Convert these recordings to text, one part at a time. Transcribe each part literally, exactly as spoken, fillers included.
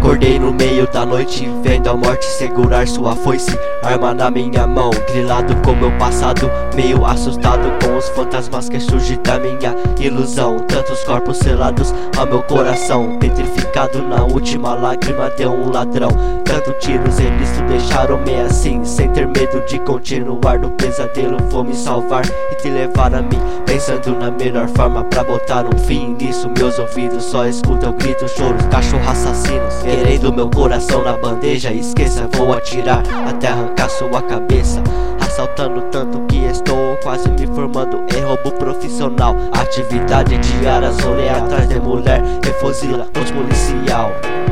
Acordei no meio da noite, vendo a morte segurar sua foice, arma na minha mão, grilado com meu passado, meio assustado com os fantasmas que surgem da minha ilusão. Tantos corpos selados ao meu coração, petrificado na última lágrima de um ladrão. Tanto tiros eles te deixaram-me assim, sem ter medo de continuar no pesadelo. Vou me salvar e te levar a mim, pensando na melhor forma pra botar um fim nisso. Meus ouvidos só escutam gritos, choros, cachorros assassinos, querendo meu coração na bandeja. Esqueça, vou atirar até arrancar sua cabeça, assaltando tanto que estou quase me formando em roubo profissional. Atividade diária, zonei atrás de mulher e fuzila os policial.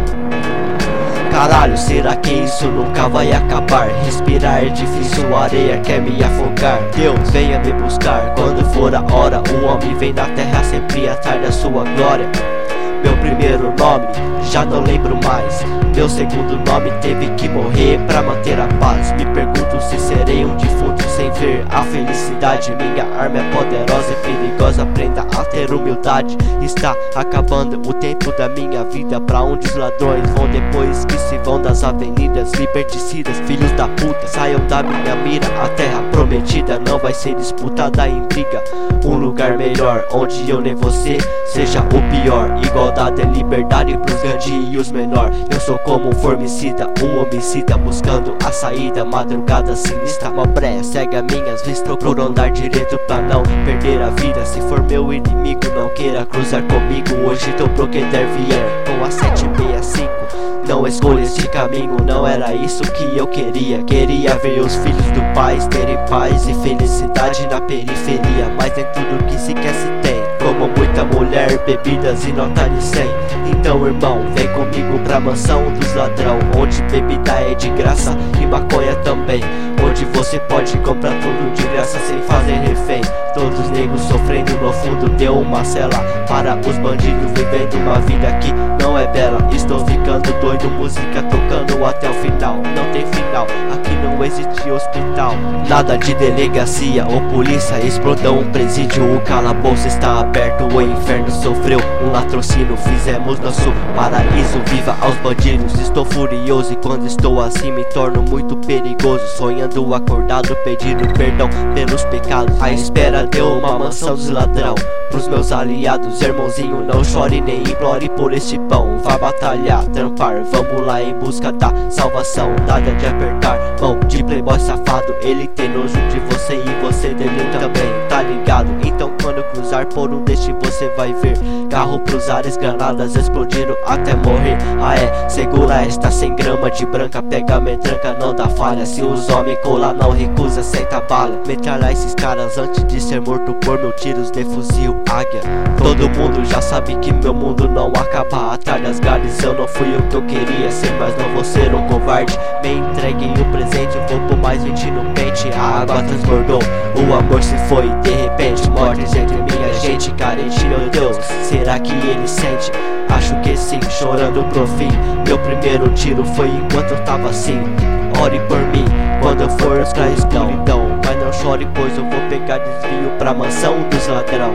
Caralho, será que isso nunca vai acabar? Respirar é difícil, a areia quer me afogar. Deus, venha me buscar quando for a hora. O homem vem da terra sempre atrás da sua glória. Meu primeiro nome, já não lembro mais. Meu segundo nome teve que morrer pra manter a paz. Me pergunto se serei um defunto sem ver a felicidade. Minha arma é poderosa e perigosa, aprenda a ter humildade. Está acabando o tempo da minha vida, pra onde os ladrões vão depois que se vão das avenidas. Liberticidas, filhos da puta, saiam da minha mira. A terra prometida não vai ser disputada em briga. Um lugar melhor, onde eu nem você seja o pior. Igualdade e liberdade pros grandes e os menor. Eu sou como um formicida, um homicida buscando a saída. Madrugada sinistra, uma breia cega minhas vistas. Procuro andar direito pra não perder a vida. Se for meu inimigo, não queira cruzar comigo. Hoje tô pro que der vier com a sete sessenta e cinco. Não escolha este caminho, não era isso que eu queria. Queria ver os filhos do pai terem paz e felicidade na periferia. Mas nem tudo que se quer se tem, como muita mulher, bebidas e nota de cem. Então irmão, vem comigo pra mansão dos ladrão, onde bebida é de graça e maconha também, onde você pode comprar tudo de graça sem fazer refém. Todos os negros sofrendo no fundo de uma cela, para os bandidos vivendo uma vida que não é bela. Estou ficando doido, música tocando até o final. Não tem final, aqui não existe hospital. Nada de delegacia ou polícia, explodão um presídio. O calabouço está aberto, o inferno sofreu um latrocínio. Fizemos nosso paraíso, viva aos bandidos. Estou furioso e quando estou assim me torno muito perigoso. Sonhando acordado, pedindo perdão pelos pecados, à espera de uma mansão dos ladrão. Pros meus aliados, irmãozinho, não chore nem implore por este pão. Vai batalhar, trampar, vamos lá em busca da salvação. Nada de apertar mão de playboy safado, ele tem nojo de você e você dele também, tá ligado? Então quando cruzar por um deste você vai ver carro pros ares, granadas explodindo até morrer. Ah é, segura esta sem grama de branca, pega a metranca, não dá falha. Se os homens colar não recusa, senta bala. Metralhar esses caras antes de ser morto por mil tiros de fuzil águia. Todo mundo já sabe que meu mundo não acaba atrás das grades. Eu não fui o que eu queria ser, mas não vou ser um covarde. Me entreguei o presente, vou por mais vinte no pente. A água transbordou, o amor se foi de repente. Mortes entre minha gente carente, meu Deus, será que ele sente? Acho que sim, chorando pro fim. Meu primeiro tiro foi enquanto eu tava assim. Ore por mim quando eu for pra escuridão, mas não chore pois eu vou pegar desvio pra mansão dos ladrão.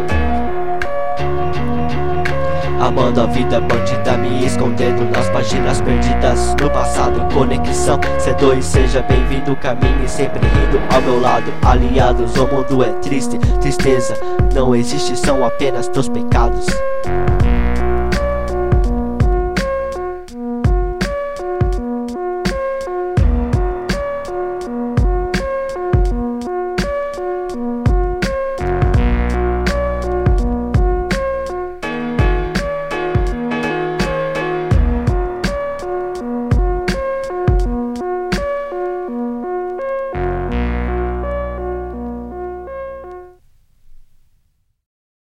Amando a vida bandida, me escondendo nas páginas perdidas no passado. Conexão C dois, seja bem-vindo, caminhe sempre rindo ao meu lado. Aliados, o mundo é triste, tristeza não existe, são apenas teus pecados.